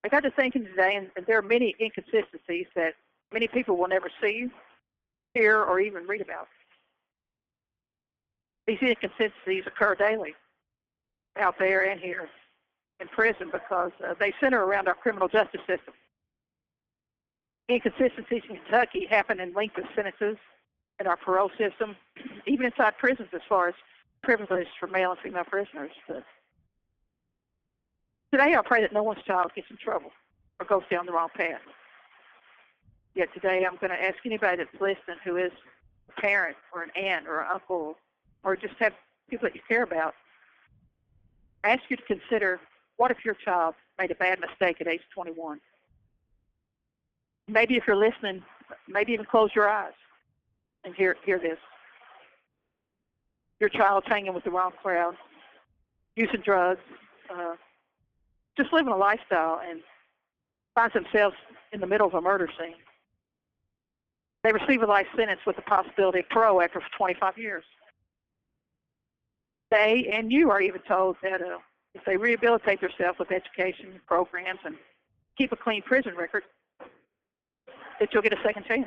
I got to thinking today, and there are many inconsistencies that many people will never see, hear, or even read about. These inconsistencies occur daily, out there and here in prison, because they center around our criminal justice system. Inconsistencies in Kentucky happen in length of sentences, in our parole system, even inside prisons as far as privilege for male and female prisoners. But today I pray that no one's child gets in trouble or goes down the wrong path. Yet today I'm going to ask anybody that's listening who is a parent or an aunt or an uncle or just have people that you care about, I ask you to consider, what if your child made a bad mistake at age 21? Maybe if you're listening, maybe even close your eyes and hear this. Your child's hanging with the wrong crowd, using drugs, just living a lifestyle, and finds themselves in the middle of a murder scene. They receive a life sentence with the possibility of parole after 25 years. They and you are even told that if they rehabilitate themselves with education programs and keep a clean prison record, that you'll get a second chance.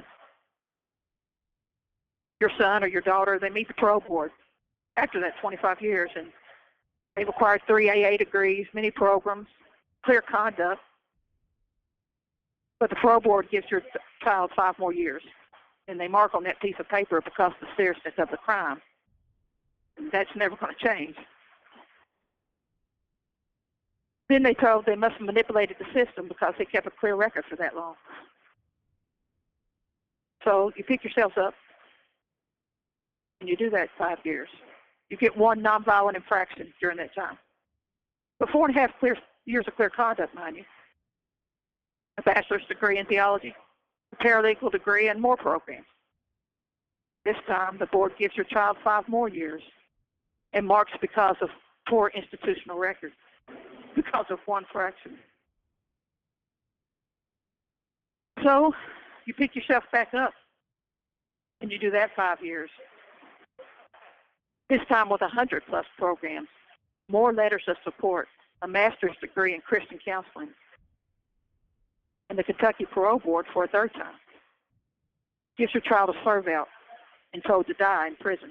Your son or your daughter, they meet the parole board after that 25 years, and they've acquired 3 AA degrees, many programs, clear conduct, but the parole board gives your child 5 more years, and they mark on that piece of paper because of the seriousness of the crime. That's never going to change. Then they told they must have manipulated the system because they kept a clear record for that long. So you pick yourselves up, and you do that 5 years. You get 1 nonviolent infraction during that time. But 4.5 years of clear conduct, mind you. A bachelor's degree in theology, a paralegal degree, and more programs. This time, the board gives your child 5 more years and marks because of poor institutional record, because of 1 fraction. So you pick yourself back up, and you do that 5 years. This time with 100+ programs, more letters of support, a master's degree in Christian counseling, and the Kentucky Parole Board for a 3rd time. Gives your child a serve out and told to die in prison.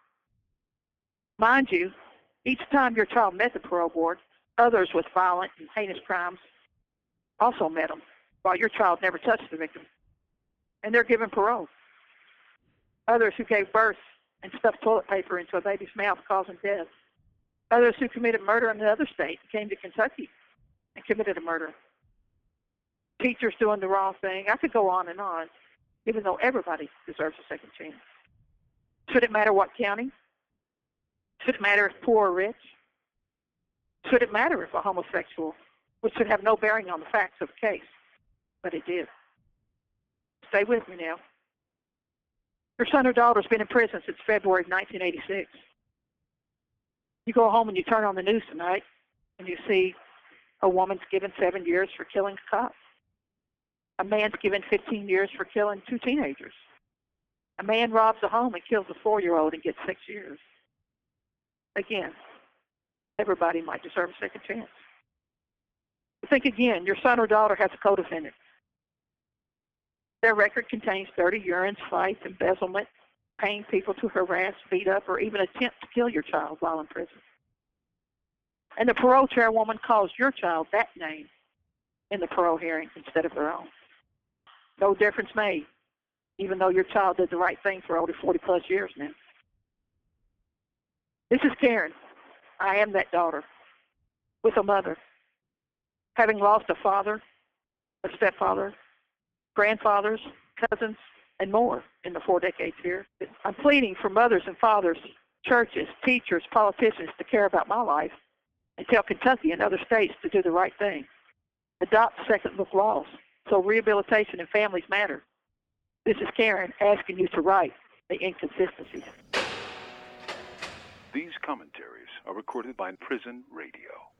Mind you, each time your child met the parole board, others with violent and heinous crimes also met them, while your child never touched the victim. And they're given parole. Others who gave birth and stuffed toilet paper into a baby's mouth, causing death. Others who committed murder in another state came to Kentucky and committed a murder. Teachers doing the wrong thing. I could go on, even though everybody deserves a second chance. Should it matter what county? Should it matter if poor or rich? Should it matter if a homosexual, which should have no bearing on the facts of the case? But it did. Stay with me now. Your son or daughter's been in prison since February of 1986. You go home and you turn on the news tonight, and you see a woman's given 7 years for killing a cop. A man's given 15 years for killing 2 teenagers. A man robs a home and kills a 4-year-old and gets 6 years. Again, everybody might deserve a second chance. Think again, your son or daughter has a co-defendant. Their record contains dirty urines, fights, embezzlement, paying people to harass, beat up, or even attempt to kill your child while in prison. And the parole chairwoman calls your child that name in the parole hearing instead of their own. No difference made, even though your child did the right thing for over 40+ years now. This is Karen. I am that daughter with a mother, having lost a father, a stepfather, grandfathers, cousins, and more in the 4 decades here. I'm pleading for mothers and fathers, churches, teachers, politicians to care about my life and tell Kentucky and other states to do the right thing. Adopt second-look laws so rehabilitation and families matter. This is Karen asking you to right the inconsistencies. These commentaries are recorded by Prison Radio.